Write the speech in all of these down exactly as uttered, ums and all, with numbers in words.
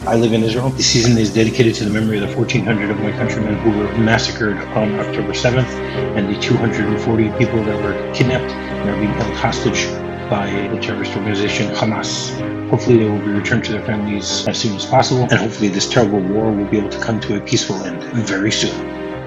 I live in Israel. The season is dedicated to the memory of the fourteen hundred of my countrymen who were massacred on October seventh and the two hundred forty people that were kidnapped and are being held hostage by the terrorist organization Hamas. Hopefully they will be returned to their families as soon as possible, and hopefully this terrible war will be able to come to a peaceful end very soon.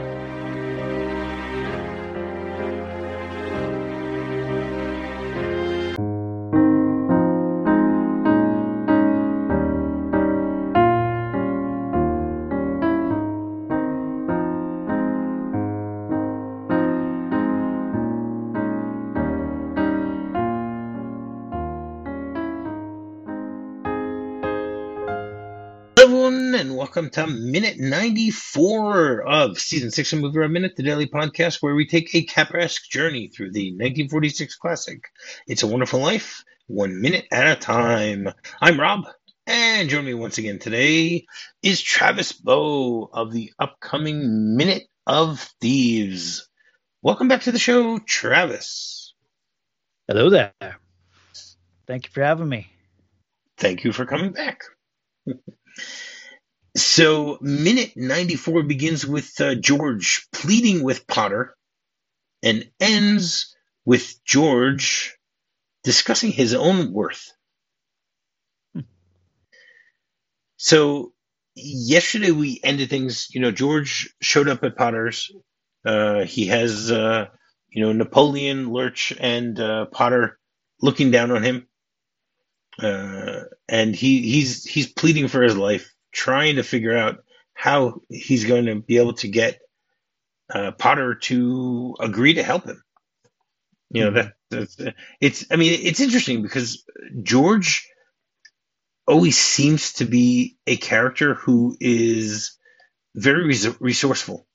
Welcome to minute ninety-four of season six of Movie Rob Minute, the daily podcast where we take a Capra-esque journey through the nineteen forty-six classic It's a Wonderful Life, one minute at a time. I'm Rob, and joining me once again today is Travis Bow of the upcoming Minute of Thieves. Welcome back to the show, Travis. Hello there. Thank you for having me. Thank you for coming back. So, minute ninety-four begins with uh, George pleading with Potter and ends with George discussing his own worth. Hmm. So, yesterday we ended things, you know, George showed up at Potter's. Uh, he has, uh, you know, Napoleon, Lurch, and uh, Potter looking down on him. Uh, and he, he's he's pleading for his life, trying to figure out how he's going to be able to get uh, Potter to agree to help him. You know, that that's, it's, I mean, it's interesting because George always seems to be a character who is very res- resourceful.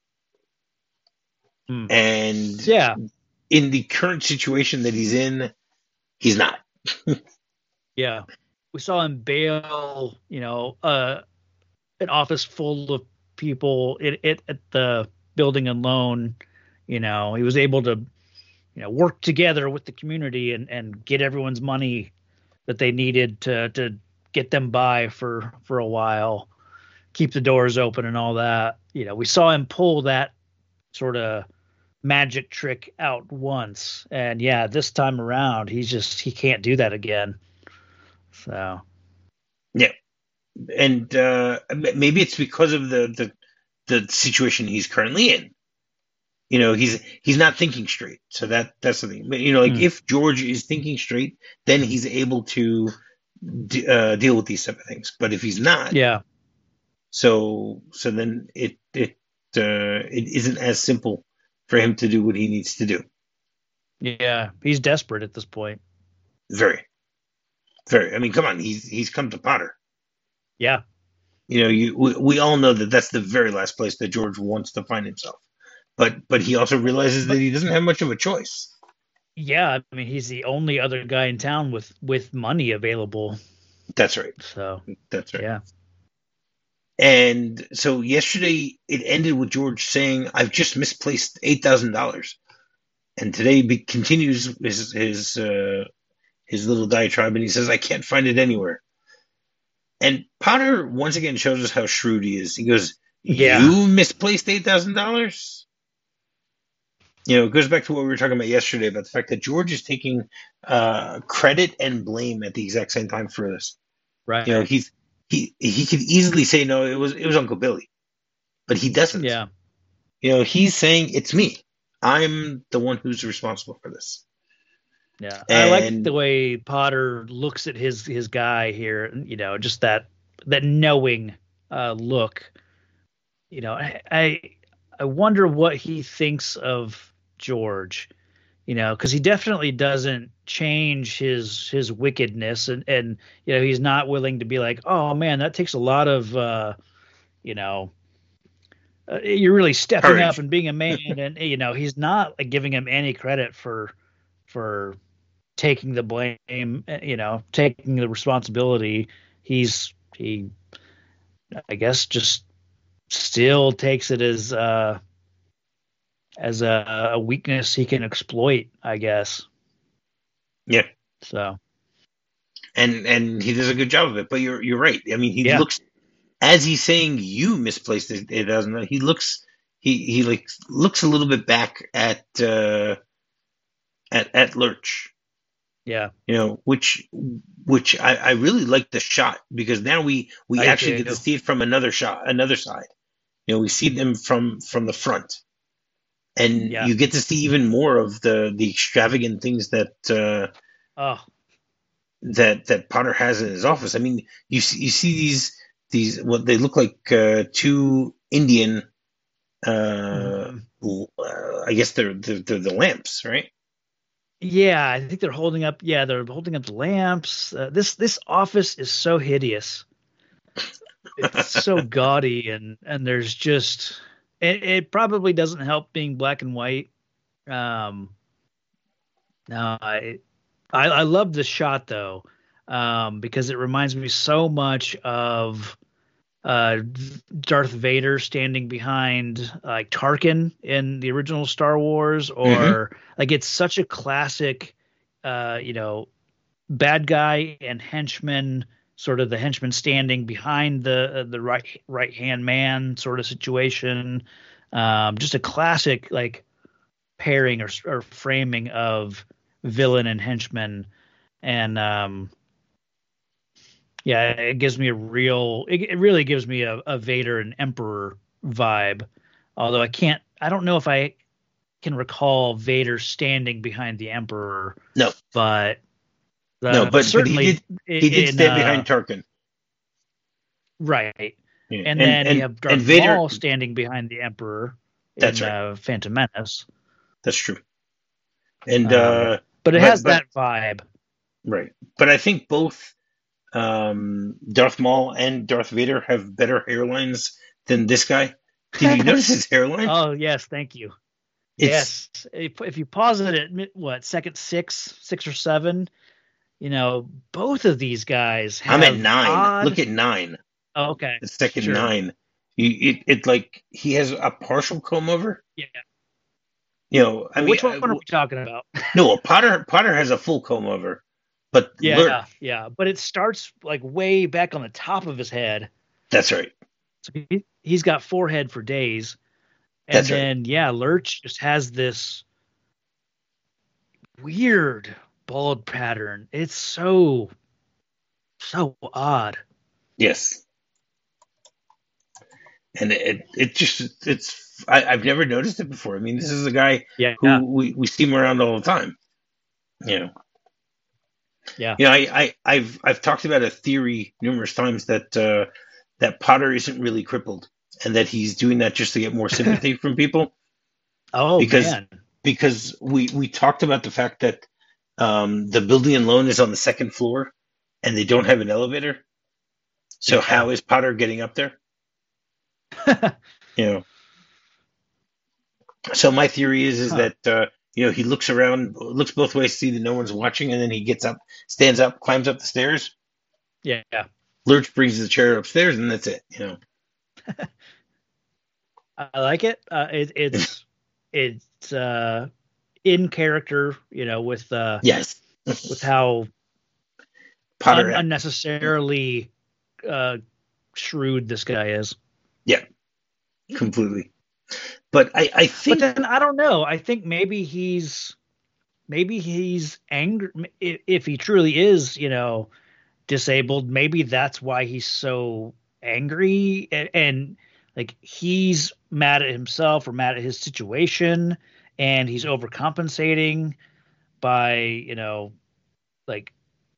Hmm. And yeah, in the current situation that he's in, he's not. Yeah. We saw him bail, you know, uh, an office full of people it, it at the building and loan. You know, he was able to, you know, work together with the community and, and get everyone's money that they needed to to get them by for for a while, keep the doors open and all that. You know, we saw him pull that sort of magic trick out once, and yeah, this time around he's just he can't do that again. So yeah. And uh, maybe it's because of the, the the situation he's currently in. You know, he's he's not thinking straight. So that that's the thing. But, you know, like mm. if George is thinking straight, then he's able to d- uh, deal with these type of things. But if he's not, yeah. So so then it it uh, it isn't as simple for him to do what he needs to do. Yeah, he's desperate at this point. Very, very. I mean, come on, he's he's come to Potter. Yeah. You know, you we, we all know that that's the very last place that George wants to find himself. But but he also realizes but, that he doesn't have much of a choice. Yeah, I mean, he's the only other guy in town with, with money available. That's right. So that's right. Yeah. And so yesterday it ended with George saying, "I've just misplaced eight thousand dollars," and today be, continues his his uh, his little diatribe, and he says, "I can't find it anywhere." And Potter once again shows us how shrewd he is. He goes, yeah. "You misplaced eight thousand dollars?" You know, it goes back to what we were talking about yesterday about the fact that George is taking uh, credit and blame at the exact same time for this. Right. You know, he's he he could easily say, "No, it was it was Uncle Billy," but he doesn't. Yeah. You know, he's saying, "It's me. I'm the one who's responsible for this." Yeah, and I like the way Potter looks at his his guy here. You know, just that that knowing uh, look. You know, I, I I wonder what he thinks of George. You know, because he definitely doesn't change his his wickedness, and and you know he's not willing to be like, oh man, that takes a lot of uh, you know. Uh, you're really stepping Courage. up and being a man, and you know he's not like, giving him any credit for for. taking the blame, you know, taking the responsibility. He's, he, I guess, just still takes it as, uh, as a, a weakness he can exploit, I guess. Yeah. So. And, and he does a good job of it, but you're, you're right. I mean, he yeah. looks, as he's saying you misplaced it, it doesn't. He looks he he like looks a little bit back at uh, at at Lurch. Yeah, You know, which which I, I really like the shot because now we we I actually get to do. see it from another shot, another side. You know, we see them from from the front, and Yeah. you get to see even more of the the extravagant things that uh, Oh, that that Potter has in his office. I mean, you see, you see these these what they look like uh, two Indian. Uh, mhm. l- uh, I guess they're, they're they're the lamps, right? Yeah. I think they're holding up. Yeah, they're holding up the lamps. Uh, this this office is so hideous. It's so gaudy, and and there's just it, it probably doesn't help being black and white. Um, no, I I, I love the shot though, um, because it reminds me so much of uh, Darth Vader standing behind like Tarkin in the original Star Wars, hmm or like it's such a classic, uh, you know, bad guy and henchman, sort of the henchman standing behind the uh, the right right hand man sort of situation. Um, just a classic like pairing or, or framing of villain and henchman, and um, yeah, it gives me a real. It, it really gives me a, a Vader and Emperor vibe. Although I can't, I don't know if I can recall Vader standing behind the Emperor, No, but no, uh, but but he certainly did he did in stand uh, behind Tarkin. right. Yeah. And And then you and have and Darth Vader. Maul standing behind the Emperor That's in right. uh, Phantom Menace. That's true. And Um, uh, but it but has but that vibe. right. But I think both um, Darth Maul and Darth Vader have better hairlines than this guy. Did you notice his hairline? Oh yes, thank you. It's Yes, if, if you pause it at mi- what second six, six or seven, you know, both of these guys I'm at have nine. Look odd. at nine. Oh, okay, The second sure, nine. You, it it like he has a partial comb over. yeah. You know, I Well, mean, which one I, are we talking about? no, Potter Potter has a full comb over, but Lurch. Yeah, yeah, but it starts like way back on the top of his head. That's right. So he, he's got forehead for days, and That's right. then yeah, Lurch just has this weird bald pattern. It's so so odd. Yes. And it it just it's I, I've never noticed it before. I mean, this is a guy Yeah, who we, we see him around all the time. You know, yeah. you know, I, I I've I've talked about a theory numerous times that uh, that Potter isn't really crippled, and that he's doing that just to get more sympathy from people. Oh Because man. because we we talked about the fact that um, the building alone is on the second floor, and they don't have an elevator. So Yeah. how is Potter getting up there? You know. So my theory is is Huh. that uh, you know he looks around, looks both ways, see that no one's watching, and then he gets up, stands up, climbs up the stairs. Yeah. Lurch brings the chair upstairs, and that's it. You know. I like it. Uh, it it's it's uh, in character, you know, with uh, Yes, with how un- Potter. unnecessarily uh, shrewd this guy is. Yeah, completely. But I I But think then I don't know. I think maybe he's maybe he's angry if, if he truly is, you know, disabled. Maybe that's why he's so angry, and, and like he's mad at himself or mad at his situation, and he's overcompensating by, you know, like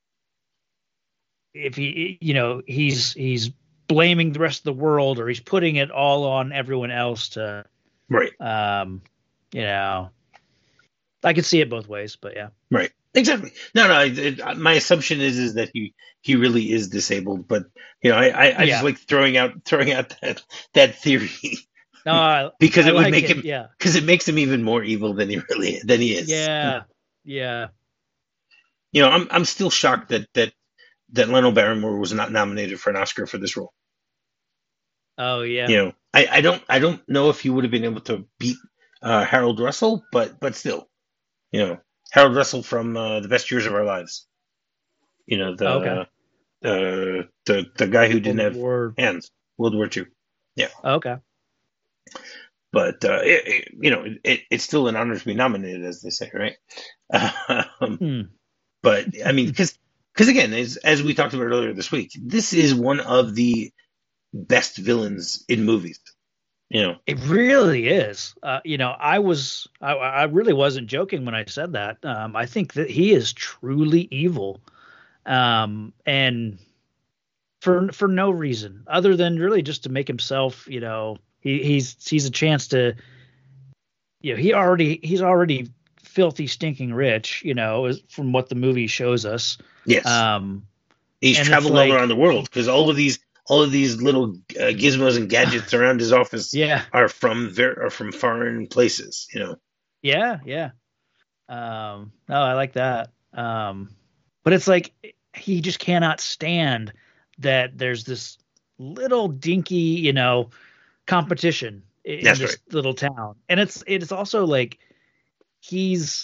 if he, you know, he's he's blaming the rest of the world, or he's putting it all on everyone else to, right, um, you know, I could see it both ways, but yeah, right, exactly. No, no. It, my assumption is is that he he really is disabled. But you know, I I, I just yeah. like throwing out throwing out that that theory No, I because I it would like make it. him Yeah, because it makes him even more evil than he really than he is. yeah, yeah. You know, I'm I'm still shocked that that that Lionel Barrymore was not nominated for an Oscar for this role. Oh yeah, You know, I, I don't I don't know if he would have been able to beat uh, Harold Russell, but but still, you know, Harold Russell from uh, The Best Years of Our Lives. You know, okay. the the the the guy who didn't World have War. hands, World War Two. Yeah. Okay. But uh, it, it, you know, it, it's still an honor to be nominated, as they say, right? Um, Hmm. but I mean, because because again, as as we talked about earlier this week, this is one of the best villains in movies. You know, It really is. Uh, you know, I was, I, I really wasn't joking when I said that. Um, I think that he is truly evil, um, and for for no reason other than really just to make himself. You know, he he's he's a chance to. You know, he already he's already filthy, stinking rich. You know, as- from what the movie shows us. yes, Um, he's and it's traveled all like, around the world because all of these all of these little uh, gizmos and gadgets around his office yeah, are from ver- are from foreign places. You know, yeah, yeah. Um, no, I like that. Um, but it's like he just cannot stand that there's this little dinky, you know, competition i- in that's right. this little town. And it's it's also like he's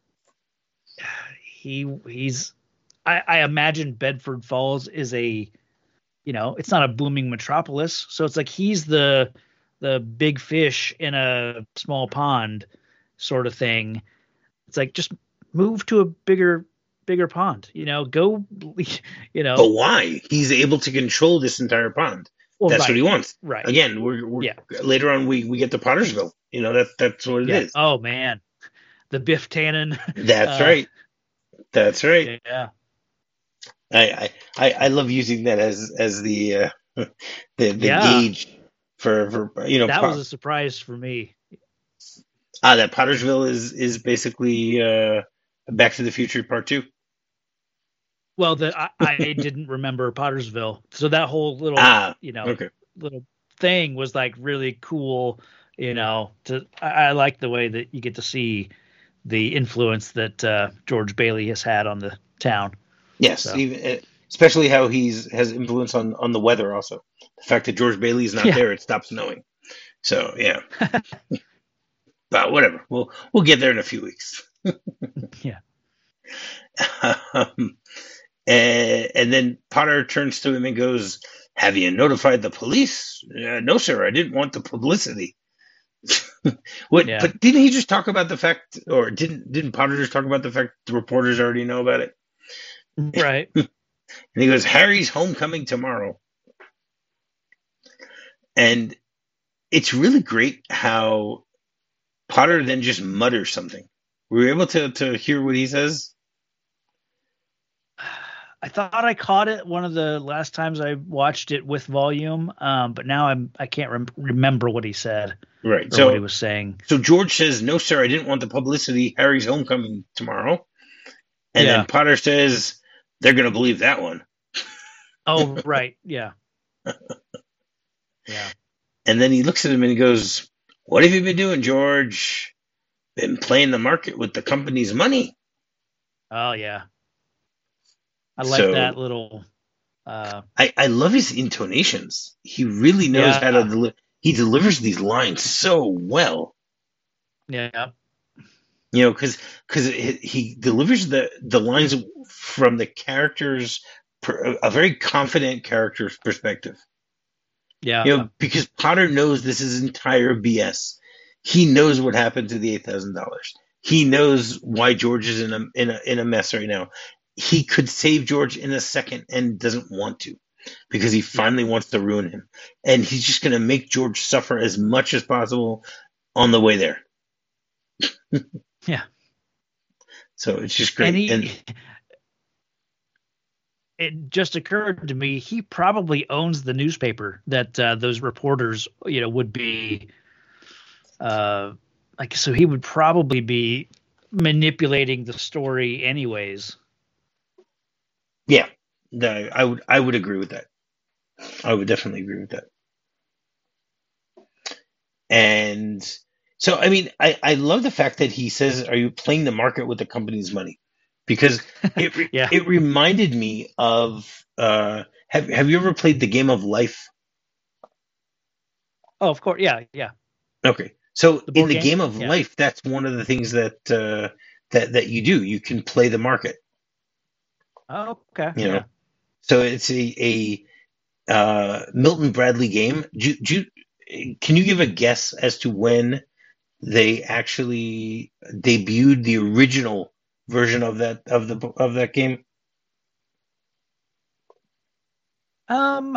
he he's I, I imagine Bedford Falls is a, you know, it's not a booming metropolis. So it's like he's the the big fish in a small pond sort of thing. It's like just move to a bigger bigger pond. You know, go. You But know, why? He's able to control this entire pond. well, That's what he right, wants. right, Again, we're, we're yeah, later on we, we get to Pottersville. You know, that that's what it yeah. is. Oh man, the Biff Tannen. That's uh, right. That's right. yeah, I, I, I I love using that as as the uh, the the yeah. gauge for, for you know That was po- a surprise for me. ah that Pottersville is is basically uh, Back to the Future Part Two. Well, that I, I didn't remember Pottersville, so that whole little, Ah, you know, okay. little thing was like really cool. You know, to I, I like the way that you get to see the influence that uh, George Bailey has had on the town. Yes, So even uh, especially how he's has influence on on the weather. Also, the fact that George Bailey's not yeah, there, it stops snowing. So yeah, but whatever. We'll we'll get there in a few weeks. yeah, um, and, and then Potter turns to him and goes, "Have you notified the police?" Uh, no, sir. I didn't want the publicity. What? yeah. But didn't he just talk about the fact, or didn't didn't Potter just talk about the fact the reporters already know about it? Right. And he goes, "Harry's homecoming tomorrow," and it's really great how Potter then just mutters something. Were you able to to hear what he says? I thought I caught it one of the last times I watched it with volume, um, but now I'm I can't rem- remember what he said Right. or what he So was saying. so George says, "No, sir, I didn't want the publicity. Harry's homecoming tomorrow." And then Yeah. Potter says, "They're going to believe that one." Oh, right. Yeah. Yeah. And then he looks at him and he goes, "What have you been doing, George? Been playing the market with the company's money." Oh, yeah. I like that So little. Uh, I, I love his intonations. He really knows how to yeah. deliver. He delivers these lines so well. Yeah. You know, because because he delivers the the lines from the character's per, a very confident character's perspective. Yeah. You know, because Potter knows this is entire B S. He knows what happened to the eight thousand dollars. He knows why George is in a in a in a mess right now. He could save George in a second and doesn't want to because he finally Yeah. wants to ruin him, and he's just going to make George suffer as much as possible on the way there. Yeah. So it's just And great. And he, it just occurred to me, he probably owns the newspaper that uh, those reporters, you know, would be, uh, like, so he would probably be manipulating the story anyways. yeah, no, I would I would agree with that. I would definitely agree with that. And so, I mean, I, I love the fact that he says, "Are you playing the market with the company's money?" Because it re- Yeah. it reminded me of uh, have have you ever played the game of life? Oh, of course. Yeah. Yeah. Okay, so The in board the game. game of Yeah. life, that's one of the things that uh, that that you do. You can play the market. Oh, okay. You know, Yeah. so it's a a uh, Milton Bradley game. Do, do, can you give a guess as to when they actually debuted the original version of that of the of that game? Um,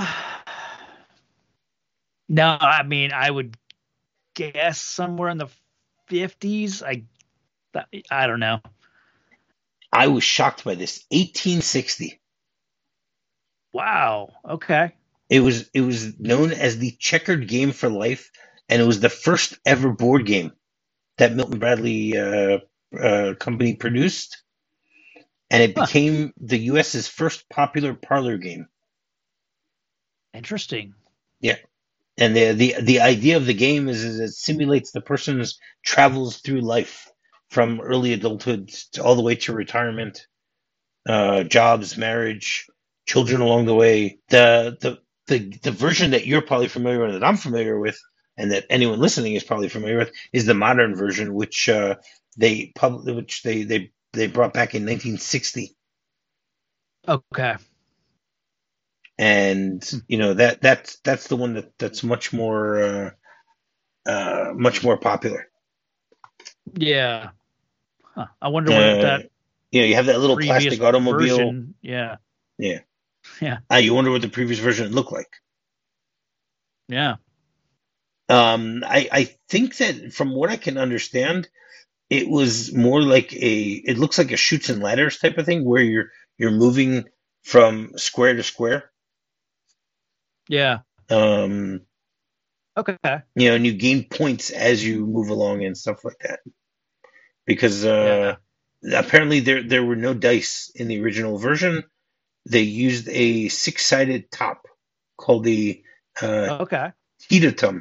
no, I mean, I would guess somewhere in the fifties. I I don't know. I was shocked by this. eighteen sixty. Wow. Okay. It was it was known as the Checkered Game for Life, and it was the first ever board game that Milton Bradley uh, uh, company produced, and it Huh. became the U S's first popular parlor game. Interesting. Yeah, and the the the idea of the game is, is it simulates the person's travels through life from early adulthood to all the way to retirement, uh, jobs, marriage, children along the way. The the the the version that you're probably familiar with, that I'm familiar with, and that anyone listening is probably familiar with, is the modern version, which uh, they pub- which they they they brought back in nineteen sixty. Okay. And Hmm. you know that that's that's the one that that's much more uh, uh, much more popular. Yeah. Huh. I wonder what Uh, that you know, you have that little previous plastic automobile. version. Yeah. Yeah, Yeah. uh, you wonder what the previous version looked like. Yeah. Um, I I think that from what I can understand, it was more like a it looks like a shoots and ladders type of thing where you're you're moving from square to square. Yeah. Um, Okay. you know, and you gain points as you move along and stuff like that. Because uh, Yeah. apparently there there were no dice in the original version. They used a six sided top called the uh, Okay. Hedatum.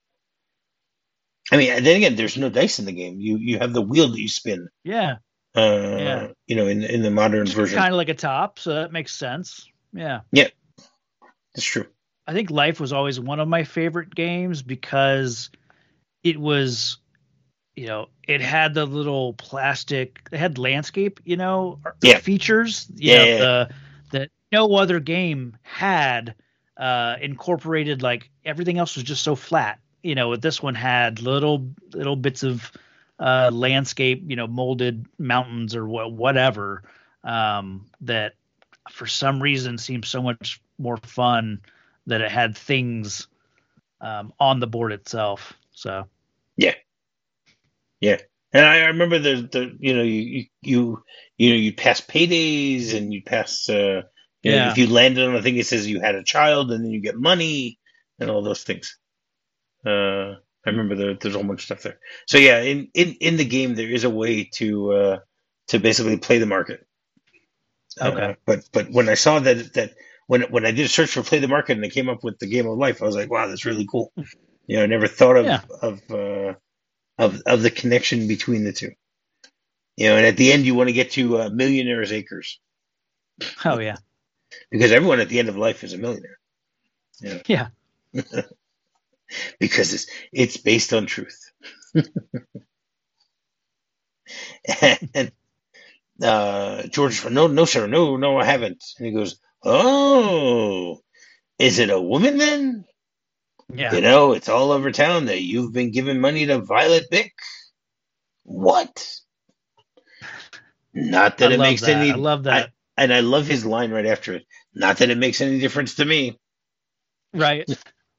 I mean, then again, there's no dice in the game. You you have the wheel that you spin. Yeah. Yeah. Uh, you know, in in the modern Which is version. kind of like a top, so that makes sense. Yeah. Yeah, that's true. I think Life was always one of my favorite games because it was, you know, it had the little plastic, it had landscape, you know, Yeah, features, you yeah, know, yeah, the that no other game had uh incorporated. Like everything else was just so flat. You know, this one had little little bits of uh landscape, you know, molded mountains or wha- whatever, um that for some reason seemed so much more fun that it had things um on the board itself. So, yeah, yeah. And I, I remember the the you know you you you you know you pass paydays and you pass uh you know if yeah. you landed on a thing it says you had a child and then you get money and all those things. Uh, I remember there, there's a whole bunch of stuff there. So yeah, in, in, in the game there is a way to uh, to basically play the market. Okay. Uh, but but when I saw that that when when I did a search for play the market and I came up with the game of life, I was like, wow, that's really cool. You know, I never thought of Yeah. of uh, of of the connection between the two. You know, and at the end you want to get to uh, millionaire's acres Oh yeah. because everyone at the end of life is a millionaire. You Yeah. know, because it's it's based on truth. And uh, George, no, no, sir, no, no, I haven't. And he goes, oh, is it a woman then? Yeah. You know, it's all over town that you've been giving money to Violet Bick. What? Not I that it love makes that. I any. love I that. and I love his line right after it. Not that it makes any difference to me. Right.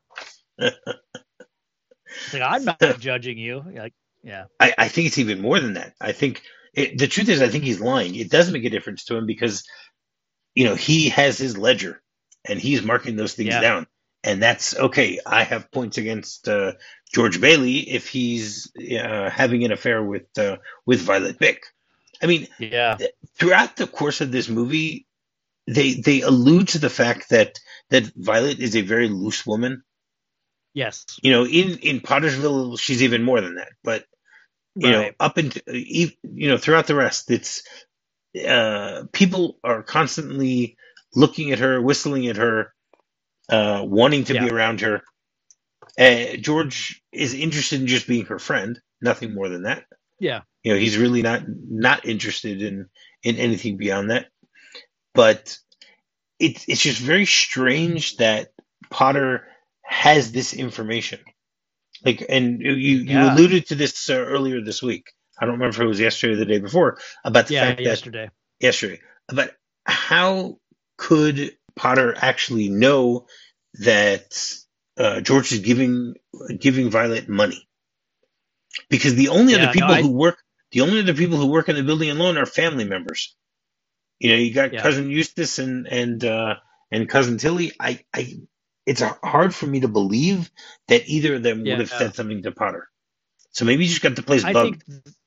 It's like I'm not judging you. Like, yeah. I, I think it's even more than that. I think it, the truth is, I think he's lying. It does make a difference to him because you know he has his ledger and he's marking those things Yeah. down, and that's okay. I have points against uh, George Bailey if he's uh, having an affair with uh, with Violet Bick. I mean, Yeah. th- throughout the course of this movie, they they allude to the fact that that Violet is a very loose woman. Yes. You know, in in Pottersville, she's even more than that. But you know, Right. up into you know throughout the rest, it's uh, people are constantly looking at her, whistling at her, uh, wanting to be Yeah. around her. Uh, George is interested in just being her friend, nothing more than that. Yeah. You know, he's really not not interested in in anything beyond that. But it's it's just very strange that Potter has this information. Like, and you you Yeah. alluded to this uh, earlier this week. I don't remember if it was yesterday or the day before about the Yeah, fact that yesterday. yesterday. But how could Potter actually know that uh, George is giving giving Violet money? Because the only other Yeah, no, people I who work the only other people who work in the building alone are family members. You know, you got yeah. cousin Eustace and and uh, and cousin Tilly. I, I, it's hard for me to believe that either of them would have Yeah. said something to Potter. So maybe you just got the place I bugged. think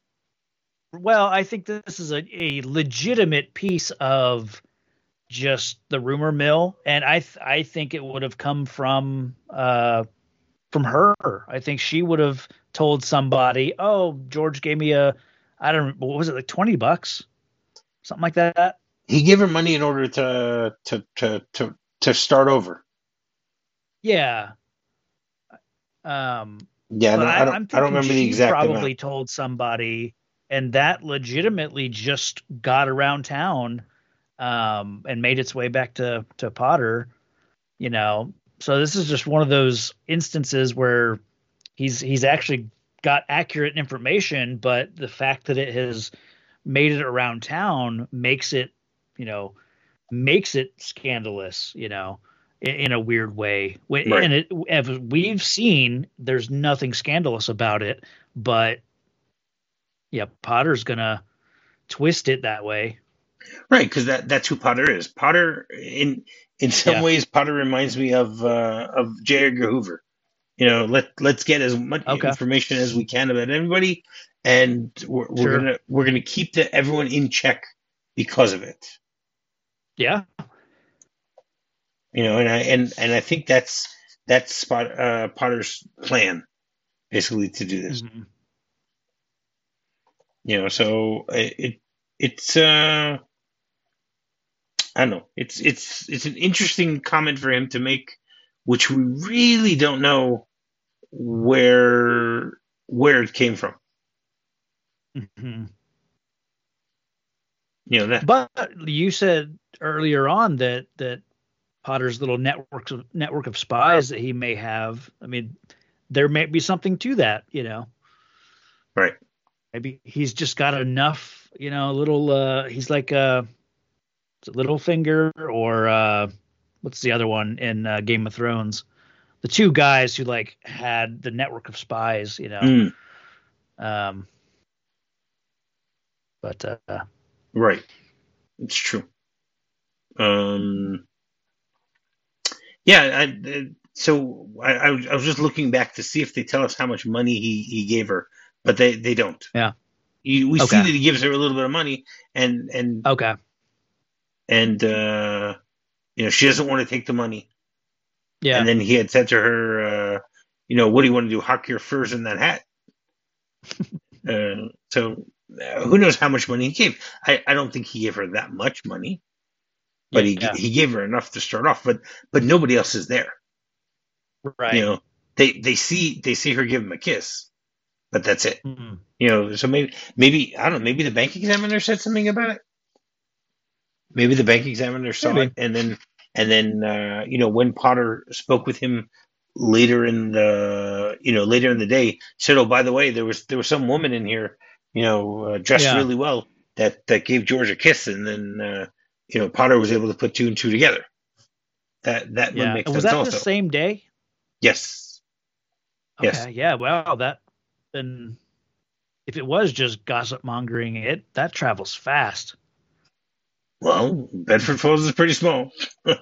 well, I think this is a, a legitimate piece of just the rumor mill, and I th- I think it would have come from uh from her. I think she would have told somebody, "Oh, George gave me a I don't what was it like twenty bucks, something like that." He gave her money in order to to to to to start over. Yeah. Um, Yeah, I but don't, I I, don't, I'm I don't thinking remember the she exact amount. probably told somebody, and that legitimately just got around town, um, and made its way back to to Potter. You know, so this is just one of those instances where he's he's actually got accurate information, but the fact that it has made it around town makes it, you know, makes it scandalous, you know, in, in a weird way. Right, And it, as we've seen, there's nothing scandalous about it, but yeah, Potter's gonna twist it that way. right, because that that's who Potter is. Potter, in in some Yeah. ways, Potter reminds me of uh, of J. Edgar Hoover. You know, let let's get as much Okay. information as we can about everybody, and we're, we're Sure. gonna we're gonna keep the, everyone in check because of it. Yeah. You know, and I and and I think that's that's Spot, uh, Potter's plan, basically, to do this. Hmm. You know, so it, it it's uh I don't know. It's it's it's an interesting comment for him to make, which we really don't know where where it came from. Hmm. You know that. But you said earlier on that that Potter's little networks of network of spies that he may have. I mean, there may be something to that, you know. Right. Maybe he's just got enough, you know, a little uh he's like uh Littlefinger or uh what's the other one in uh, Game of Thrones? The two guys who like had the network of spies, you know. Mm, Um but uh right. It's true. Um. Yeah. I, uh, so I, I was I was just looking back to see if they tell us how much money he he gave her, but they they don't. yeah. You, we see Okay. that he gives her a little bit of money, and and Okay. and uh, you know, she doesn't want to take the money. And Yeah. then he had said to her, uh, you know, what do you want to do? Hock your furs in that hat. Uh, so uh, who knows how much money he gave? I, I don't think he gave her that much money, but Yeah. he Yeah. he gave her enough to start off. But but nobody else is there. You Right. know, they they see they see her give him a kiss, but that's it. Mm-hmm. You know, so maybe maybe I don't know. Maybe the bank examiner said something about it. Maybe the bank examiner saw it, Maybe. and then and then uh, you know, when Potter spoke with him later in the you know later in the day, said, "Oh, by the way, there was there was some woman in here, you know, uh, dressed Yeah. really well that that gave George a kiss," and then uh, you know Potter was able to put two and two together. That that would Yeah. make And was sense that the also. same day? Yes, yes. Okay. Yeah. Well, that then if it was just gossip mongering, it that travels fast. Well, Bedford Falls is pretty small,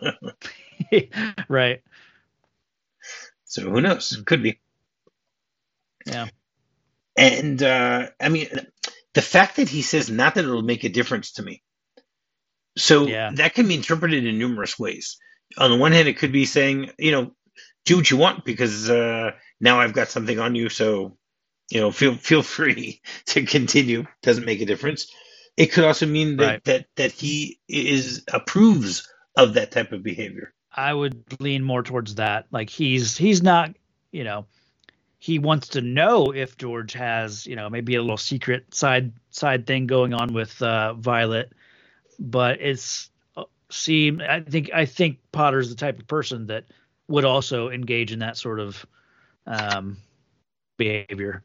Right. so who knows? Could be. Yeah. And uh, I mean, the fact that he says not that it'll make a difference to me. So Yeah. that can be interpreted in numerous ways. On the one hand, it could be saying, you know, do what you want because uh, now I've got something on you, so you know, feel feel free to continue. Doesn't make a difference. It could also mean Right. that that that he is approves of that type of behavior. I would lean more towards that. Like he's he's not, you know, he wants to know if George has, you know, maybe a little secret side side thing going on with uh, Violet, but it's seem. I think I think Potter's the type of person that would also engage in that sort of um, behavior.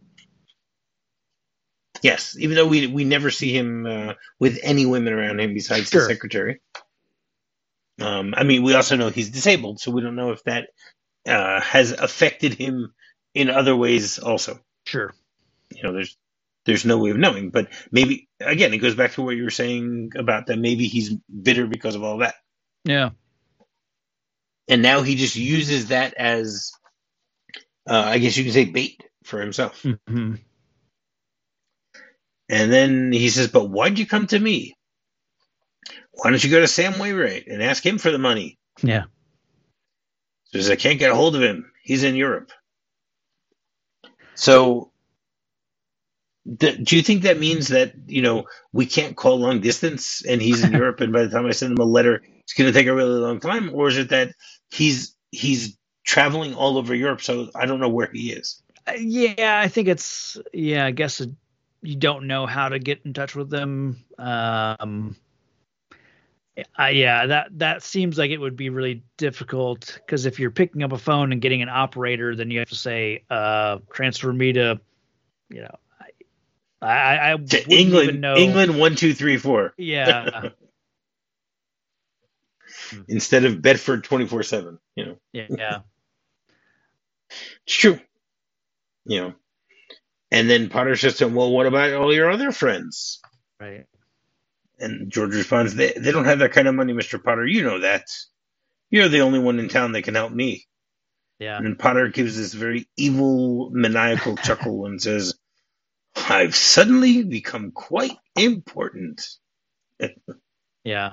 Yes, even though we we never see him uh, with any women around him besides Sure. the secretary. Um, I mean, we also know he's disabled, so we don't know if that uh, has affected him in other ways also. Sure. You know, there's there's no way of knowing, but maybe again, it goes back to what you were saying about that maybe he's bitter because of all that. Yeah. And now he just uses that as, uh, I guess you can say, bait for himself. Mm-hmm. And then he says, "But why'd you come to me? Why don't you go to Sam Wainwright and ask him for the money?" Yeah. He says, "I can't get a hold of him. He's in Europe." So, th- do you think that means that, you know, we can't call long distance and he's in Europe, and by the time I send him a letter, it's going to take a really long time? Or is it that he's he's traveling all over Europe, so I don't know where he is? Uh, yeah, I think it's, yeah, I guess it, you don't know how to get in touch with them. Um, uh, yeah, that that seems like it would be really difficult, because if you're picking up a phone and getting an operator, then you have to say, uh, transfer me to, you know, I I, I To wouldn't England, even know. England one two three four. Yeah. Instead of Bedford twenty four seven. You know. Yeah. It's true. You know. And then Potter says to him, "Well, what about all your other friends?" Right. And George responds, they, they don't have that kind of money, Mister Potter. You know that. You're the only one in town that can help me. Yeah. And then Potter gives this very evil, maniacal chuckle and says, "I've suddenly become quite important." Yeah.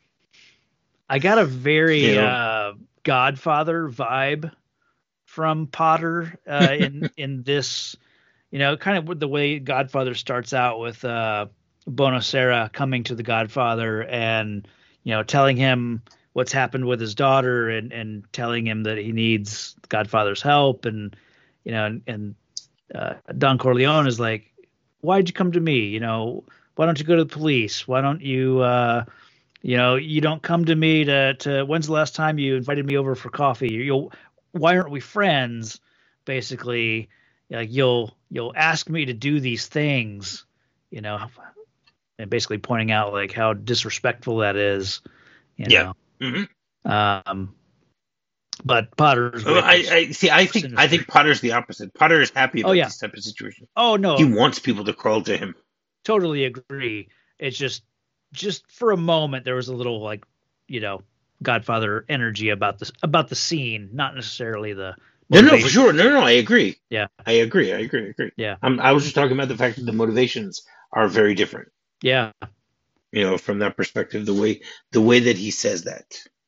I got a very You know? uh, Godfather vibe from Potter uh, in in this, you know, kind of with the way Godfather starts out with uh, Bonacera coming to the Godfather and, you know, telling him what's happened with his daughter, and, and telling him that he needs Godfather's help. And, you know, and, and uh, Don Corleone is like, "Why'd you come to me? You know, why don't you go to the police? Why don't you, uh, you know, you don't come to me to, to, when's the last time you invited me over for coffee? You'll, why aren't we friends?" Basically, like, you'll, you'll ask me to do these things, you know, and basically pointing out like how disrespectful that is, you Yeah. know. Mm-hmm. Um, but Potter's Oh, way I, was I see. I think sinister. I think Potter's the opposite. Potter is happy about Oh, yeah. this type of situation. Oh no, He wants people to crawl to him. totally agree. It's just, just for a moment there was a little, like, you know, Godfather energy about this, about the scene, not necessarily the No, no, motivation. for sure. No, no, I agree. Yeah. I agree. I agree. I agree. Yeah. I'm, I was just talking about the fact that the motivations are very different. Yeah. You know, from that perspective, the way the way that he says that.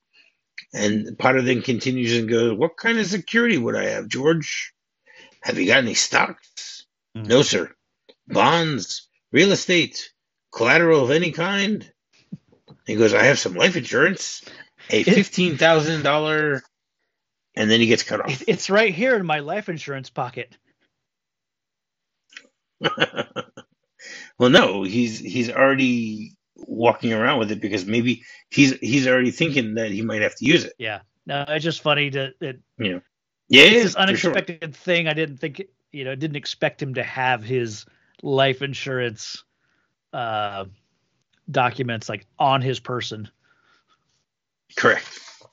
And Potter then continues and goes, "What kind of security would I have, George? Have you got any stocks?" Mm. "No, sir." "Bonds, real estate, collateral of any kind?" He goes, "I have some life insurance, a fifteen thousand dollars, and then he gets cut off. It's right here in my life insurance pocket. Well, no, he's he's already walking around with it because maybe he's he's already thinking that he might have to use it. Yeah. No, it's just funny to it. You know, yeah, It's this for sure. unexpected thing. I didn't think, you know, didn't expect him to have his life insurance uh, documents like on his person. Correct.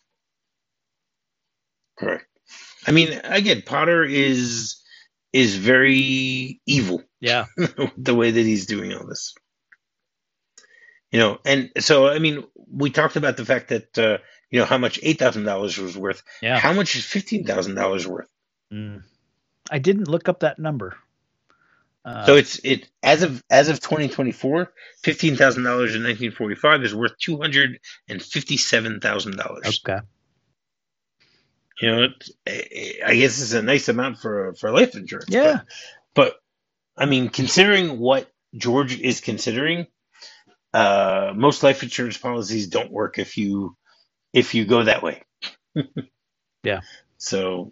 Correct. I mean, again, Potter is is very evil. Yeah. The way that he's doing all this. You know, and so, I mean, we talked about the fact that, uh, you know, how much eight thousand dollars was worth. Yeah. How much is fifteen thousand dollars worth? Mm. I didn't look up that number. Uh, So it's it as of as of twenty twenty-four, fifteen thousand dollars in nineteen forty-five is worth two hundred fifty-seven thousand dollars. Okay. You know, it, I guess it's a nice amount for for life insurance. Yeah. But, but I mean, considering what George is considering, uh, most life insurance policies don't work if you if you go that way. Yeah. So,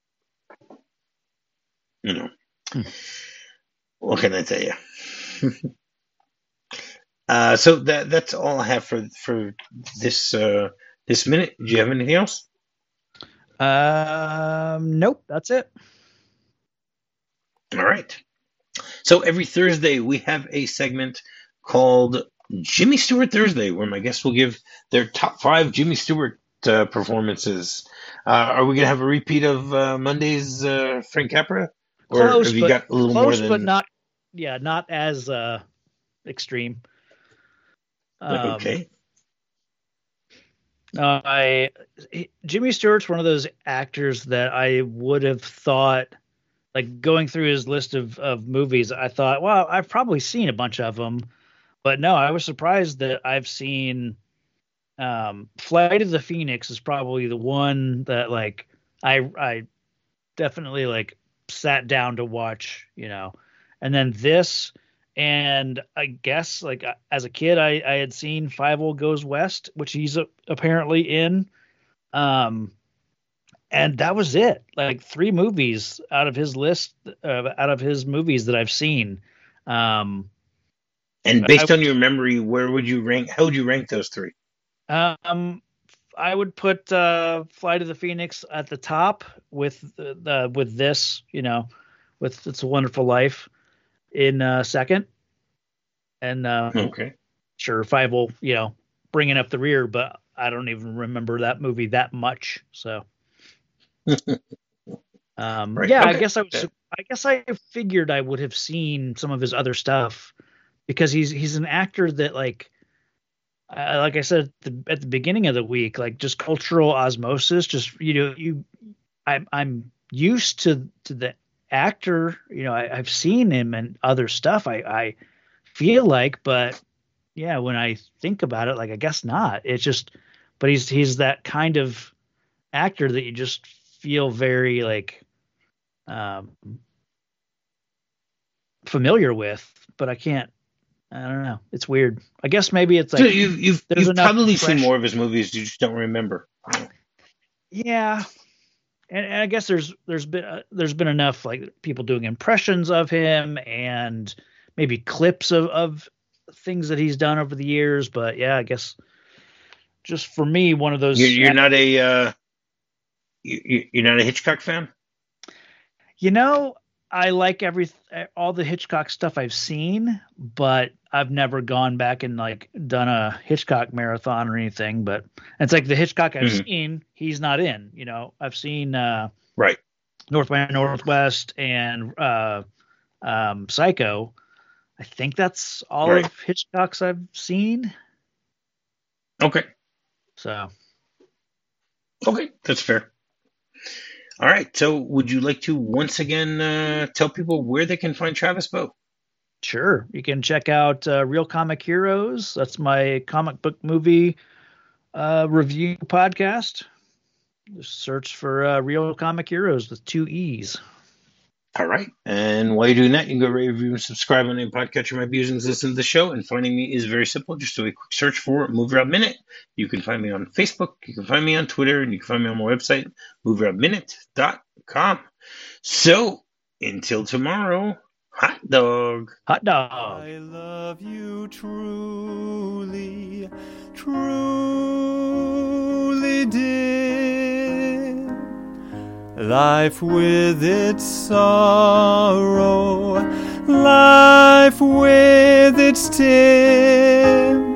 you know, Hmm. what can I tell you? Uh, so that that's all I have for for this uh, this minute. Do you have anything else? Um, nope, that's it. All right. So every Thursday we have a segment called Jimmy Stewart Thursday, where my guests will give their top five Jimmy Stewart uh, performances. Uh, are we going to have a repeat of uh, Monday's uh, Frank Capra, or Close, have you but got a little close, more than? but not. Yeah, not as uh, extreme. Um, Okay. Uh, I Jimmy Stewart's one of those actors that I would have thought, like going through his list of, of movies, I thought, well, I've probably seen a bunch of them, but no, I was surprised that I've seen um, Flight of the Phoenix is probably the one that like I I definitely like sat down to watch, you know, and then this. And I guess, like, as a kid, I, I had seen Fievel Goes West, which he's a, apparently in. Um, and that was it. Like, three movies out of his list, uh, out of his movies that I've seen. Um, and based I, on your memory, where would you rank? How would you rank those three? Um, I would put uh, Flight of the Phoenix at the top with the, the with this, you know, with It's a Wonderful Life. In uh, second, and uh, okay, sure, Fievel, you know, bringing up the rear, but I don't even remember that movie that much. So, um, right. yeah, Okay. I guess I was, I guess I figured I would have seen some of his other stuff because he's he's an actor that like, uh, like I said at the, at the beginning of the week, like just cultural osmosis, just you know, you, I'm I'm used to to the actor, you know, I, I've seen him in other stuff. I, I feel like, but yeah, when I think about it, like I guess not. It's just, but he's he's that kind of actor that you just feel very like um, familiar with. But I can't. I don't know. It's weird. I guess maybe it's like so you've you've, you've probably fresh... seen more of his movies. You just don't remember. Yeah. And, and I guess there's there's been uh, there's been enough like people doing impressions of him and maybe clips of, of things that he's done over the years. But yeah, I guess just for me, one of those. You're, you're not a uh, you, you're not a Hitchcock fan. You know, I like every all the Hitchcock stuff I've seen, but I've never gone back and like done a Hitchcock marathon or anything. But it's like the Hitchcock I've mm-hmm. seen, he's not in. You know, I've seen uh, right North by Northwest and uh, um, Psycho. I think that's all right. of Hitchcock's I've seen. Okay. So. Okay, that's fair. All right. So would you like to once again uh, tell people where they can find Travis Bow? Sure. You can check out uh, Real Comic Heroes. That's my comic book movie uh, review podcast. Just search for uh, Real Comic Heroes with two E's. All right. And while you're doing that, you can go rate, review, and subscribe on any podcatcher you might be using to listen to the show. And finding me is very simple. Just do a quick search for Movie Rob Minute. You can find me on Facebook. You can find me on Twitter. And you can find me on my website, movie rob minute dot com. So, until tomorrow, hot dog. Hot dog. I love you truly, truly, dear. Life with its sorrow, life with its tears.